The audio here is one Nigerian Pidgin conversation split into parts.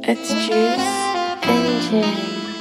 It's Juice and Jam.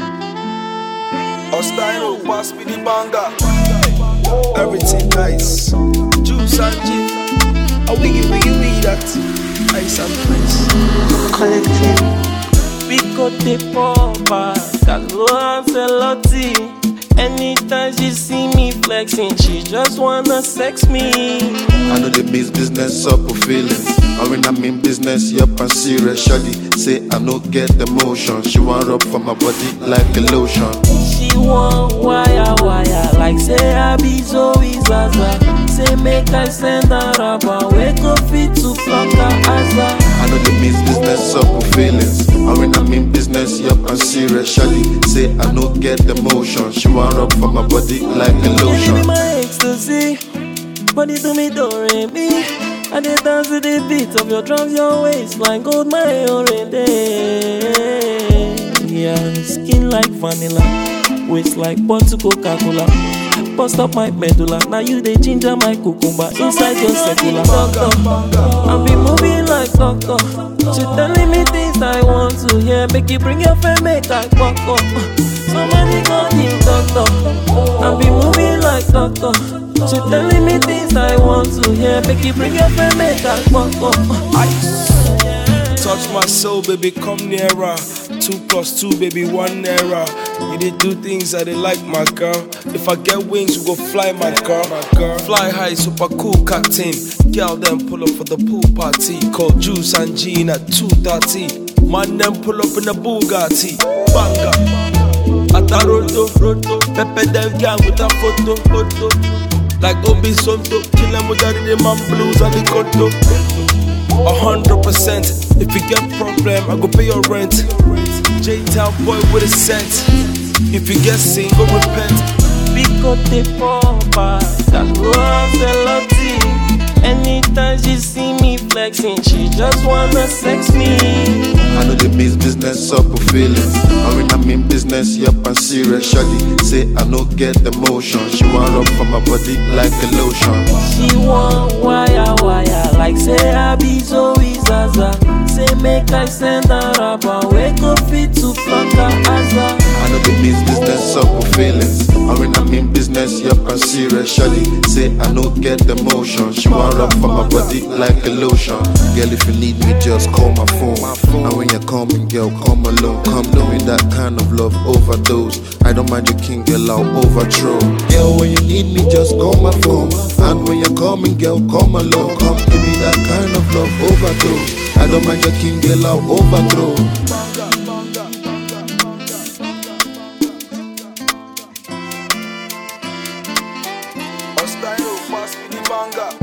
Hostile, pass me the banger. Everything nice. Juice and Jam. A wiggy that. Ice and Prince. Collective. Pico de popa, Carlo Ancelotti. Anytime she see me flexing, she just wanna sex me. I know they mix business up with feelings. And when I mean business, yup, I'm serious. Shawty say I no get emotion. She want rub for my body like a lotion. She want wire, like say I be Zoe Zaza. Say make I send her rubber, wake up fit to pluck her asa. I know they mix business up with feelings. And when I mean business, yup, I'm serious. Shawty say I no get emotion. She want rub for my body like a Give me lotion. my ecstasy, body to me don't rain me. I dey dance to the beat of your drums, your waistline gold my already. Yeah, skin like vanilla, waist like bottle Coca-Cola. Bust up my medulla, now you dey ginger my cucumber inside your circular. Doctor, I be moving like doctor. She telling me things I want to hear. Make you bring your friend, make I fuck up. Somebody call the doctor. I be moving like doctor. She telling me things I want to hear. Make you bring your friend, make I fuck up. Ice. Touch my soul, baby, come nearer. 2 + 2, baby, 1 error. You did do things that they like, my girl. If I get wings, you go fly, my girl. Fly high, super cool captain. Girl, then pull up for the pool party. Call Juice and Jean at 2:30. Man, then pull up in the Bugatti. Banger. At a roto, Pepe them gang with a photo. Like Obi Sonto, kill them with the man blues and the conto. 100%. If you get problem, I go pay your rent. J-Town boy with a set. If you get single, repent. Pico de popa, Carlo Ancelotti. Anytime she see me flexing, she just wanna sex me. I know they mix business up with feelings. And when I mean business, yup, I'm serious. Shawty say I no get emotion. She want rub for my body like a lotion. She want wire, like say I be Zoe Zaza. Say make I send her rubber, wake up fit to pluck her asa. I know they mix business up with feelings. And when I mean business, yup, I'm serious. Shawty say I no get emotion. She want rub for my body like a lotion. Girl, if you need me, just call my phone. And when you're coming, girl, come alone. Come doing that kind of love overdose. I don't mind your king, girl, I'll overthrow. Girl, when you need me, just call my phone. And when you're coming, girl, come alone. Come give me that kind of love overdose. I don't mind your king, girl, I'll overthrow. Hostile, pass me the banger.